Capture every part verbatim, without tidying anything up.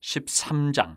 십삼 장.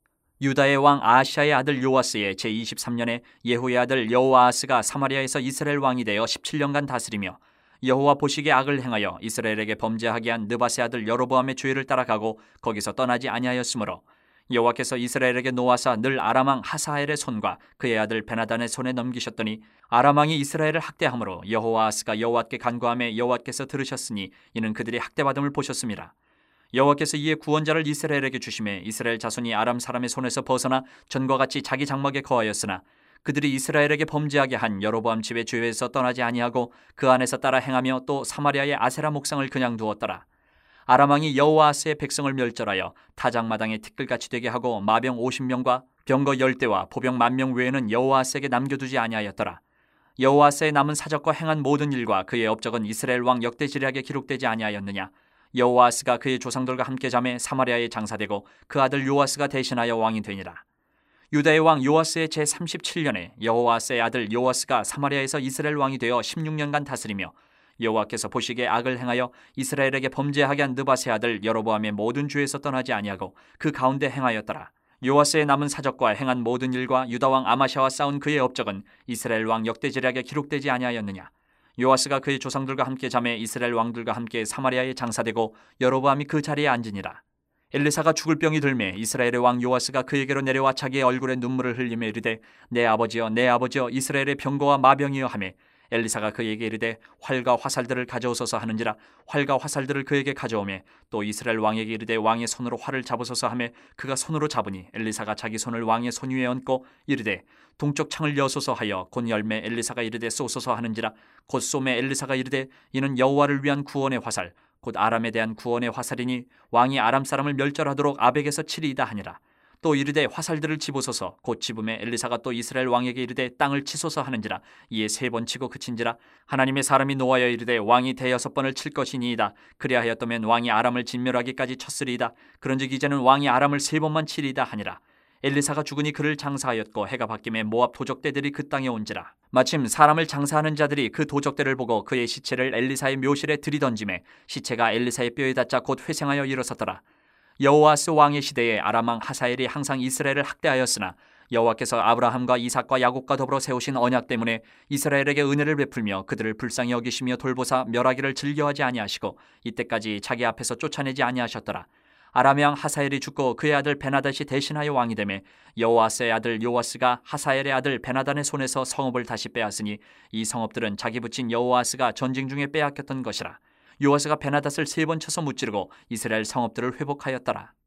유다의 왕 아하시아의 아들 요아스의 제이십삼 년에 예후의 아들 여호아하스가 사마리아에서 이스라엘 왕이 되어 십칠 년간 다스리며 여호와 보시기에 악을 행하여 이스라엘에게 범죄하게 한 느밧의 아들 여로보암의 죄를 따라가고 거기서 떠나지 아니하였으므로 여호와께서 이스라엘에게 노하사 늘 아람 왕 하사엘의 손과 그의 아들 베나단의 손에 넘기셨더니 아람 왕이 이스라엘을 학대함으로 여호아하스가 여호와께 간구하며 여호와께서 들으셨으니 이는 그들이 학대받음을 보셨습니다. 여호와께서 이에 구원자를 이스라엘에게 주심에 이스라엘 자손이 아람 사람의 손에서 벗어나 전과 같이 자기 장막에 거하였으나 그들이 이스라엘에게 범죄하게 한 여로보암 집의 죄에서 떠나지 아니하고 그 안에서 따라 행하며 또 사마리아의 아세라 목상을 그냥 두었더라. 아람 왕이 여호아스의 백성을 멸절하여 타작마당에 티끌같이 되게 하고 마병 오십 명과 병거 열 대와 보병 만 명 외에는 여호아스에게 남겨두지 아니하였더라. 여호아스의 남은 사적과 행한 모든 일과 그의 업적은 이스라엘 왕 역대지략에 기록되지 아니하였느냐. 여호아스가 그의 조상들과 함께 잠에 사마리아에 장사되고 그 아들 요아스가 대신하여 왕이 되니라. 유다의 왕 요아스의 제삼십칠 년에 여호아스의 아들 요아스가 사마리아에서 이스라엘 왕이 되어 십육 년간 다스리며 여호와께서 보시기에 악을 행하여 이스라엘에게 범죄하게 한 느밧의 아들 여로보암의 모든 죄에서 떠나지 아니하고 그 가운데 행하였더라. 요아스의 남은 사적과 행한 모든 일과 유다 왕 아마샤와 싸운 그의 업적은 이스라엘 왕 역대지략에 기록되지 아니하였느냐. 요아스가 그의 조상들과 함께 잠에 이스라엘 왕들과 함께 사마리아에 장사되고 여로보암이 그 자리에 앉으니라. 엘리사가 죽을 병이 들매 이스라엘의 왕 요아스가 그에게로 내려와 자기의 얼굴에 눈물을 흘리며 이르되 내 아버지여 내 아버지여 이스라엘의 병거와 마병이여 하매 엘리사가 그에게 이르되 활과 화살들을 가져오소서 하는지라. 활과 화살들을 그에게 가져오매 또 이스라엘 왕에게 이르되 왕의 손으로 활을 잡으소서 하매 그가 손으로 잡으니 엘리사가 자기 손을 왕의 손 위에 얹고 이르되 동쪽 창을 여소서 하여 곧 열매 엘리사가 이르되 쏘소서 하는지라. 곧 쏘매 엘리사가 이르되 이는 여호와를 위한 구원의 화살 곧 아람에 대한 구원의 화살이니 왕이 아람 사람을 멸절하도록 아벡에서 치리이다 하니라. 또 이르되 화살들을 집으소서. 곧 집음에 엘리사가 또 이스라엘 왕에게 이르되 땅을 치소서 하는지라. 이에 세 번 치고 그친지라. 하나님의 사람이 노하여 이르되 왕이 대여섯 번을 칠 것이니이다. 그리하였다면 왕이 아람을 진멸하기까지 쳤으리이다. 그런즉 이제는 왕이 아람을 세 번만 치리이다 하니라. 엘리사가 죽으니 그를 장사하였고 해가 바뀌매 모압 도적대들이 그 땅에 온지라. 마침 사람을 장사하는 자들이 그 도적대를 보고 그의 시체를 엘리사의 묘실에 들이던지매 시체가 엘리사의 뼈에 닿자 곧 회생하여 일어섰더라. 여호아스 왕의 시대에 아람 왕 하사엘이 항상 이스라엘을 학대하였으나 여호와께서 아브라함과 이삭과 야곱과 더불어 세우신 언약 때문에 이스라엘에게 은혜를 베풀며 그들을 불쌍히 여기시며 돌보사 멸하기를 즐겨하지 아니하시고 이때까지 자기 앞에서 쫓아내지 아니하셨더라. 아람 왕 하사엘이 죽고 그의 아들 베나닷이 대신하여 왕이 되매 여호아스의 아들 요아스가 하사엘의 아들 베나단의 손에서 성읍을 다시 빼앗으니 이 성읍들은 자기 붙인 여호아스가 전쟁 중에 빼앗겼던 것이라. 요아스가 베나닷을 세 번 쳐서 무찌르고 이스라엘 성읍들을 회복하였더라.